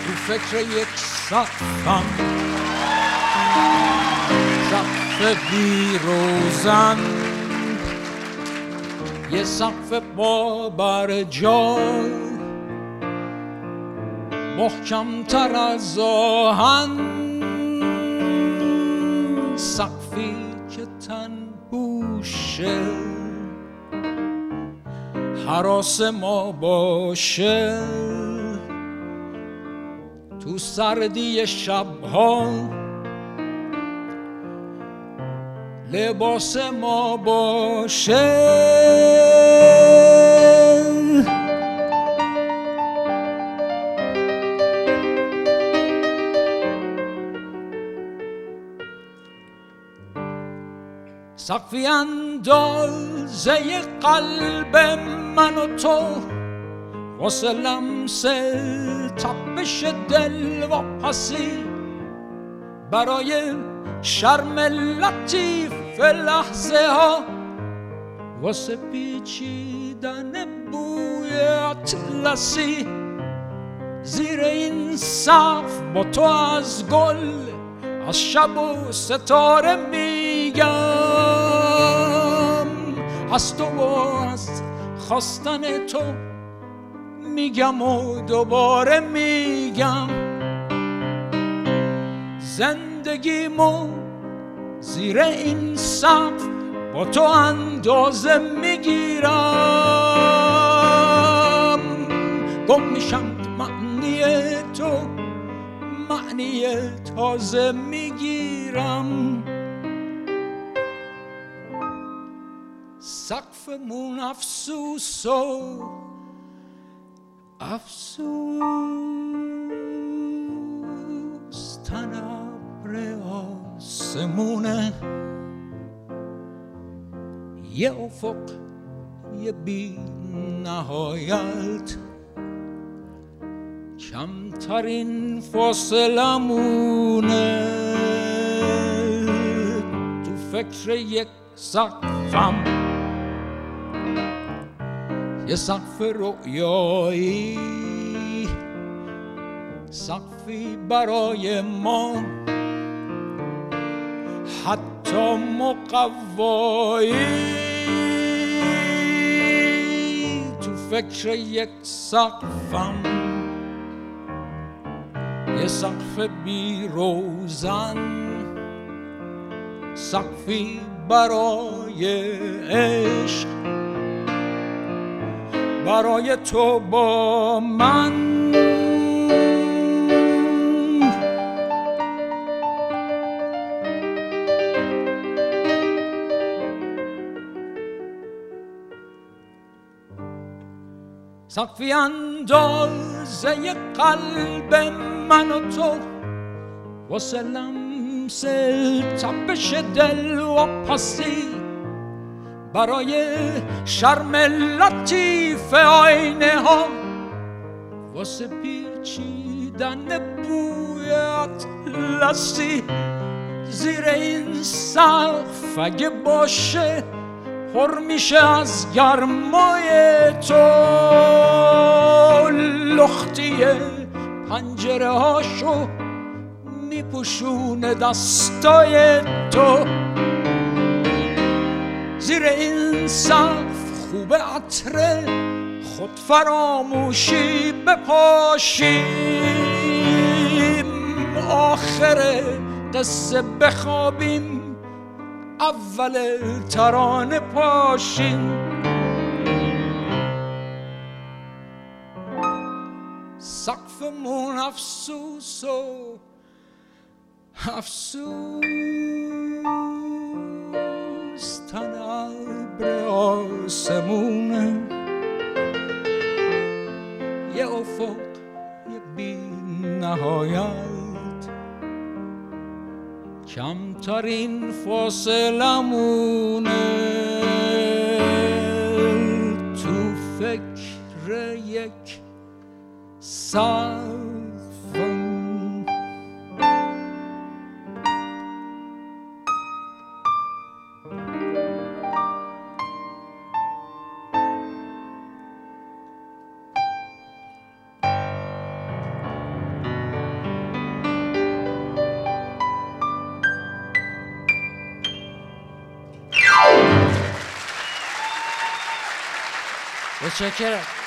تو فکر یک سقفم، سقف بی روزن، یه سقف با برجا محکم تر از آهن، سقفی که تن پوشه هراس ما باشه، تو سردی شبها لباس ما باشه. سقفی اندازه قلب من و تو، واسه لمس تپش دل واپسی، برای شرم لطیف لحظه ها، واسه پیچیدن بوی اطلسی، زیر این سقف با تو از گل، از شب و ستاره میگم، از تو و از خواستن تو میگم و دوباره میگم، زندگیمو زیر این سقف با تو اندازه میگیرم، گم میشم معنی تو، معنی تازه میگیرم. سقفمون افسوس و افسوس، تن ابر آسمونه، یه افق یه بی نهایت، کمترین فاصلمونه، تو فکر یک سقفم، یه سقف رؤیایی، سقفی برای ما حتی مقوایی، تو فکر یک سقفم، یه سقف بی روزن، سقفی برای عشق، برای تو با من. سقفی اندازه قلب من و تو، واسه لمس تپش دل واپسی، برای شرم لطیف آینه ها، واسه پیچیدن بوی اطلسی، زیر این سقف اگه باشه پر میشه از گرمای تو، لختی پنجره هاشو میپوشونه دستای تو، زیر این سقف خوب عطره خود فراموشی بپاشیم، آخر قصه بخوابیم اول ترانه پاشیم. سقفمون افسوس و افسوس، تن ابر آسمونه، یه افق یه بی نهایت، کمترین فاصلمونه، تو فکر یک سقفم. متشکرم.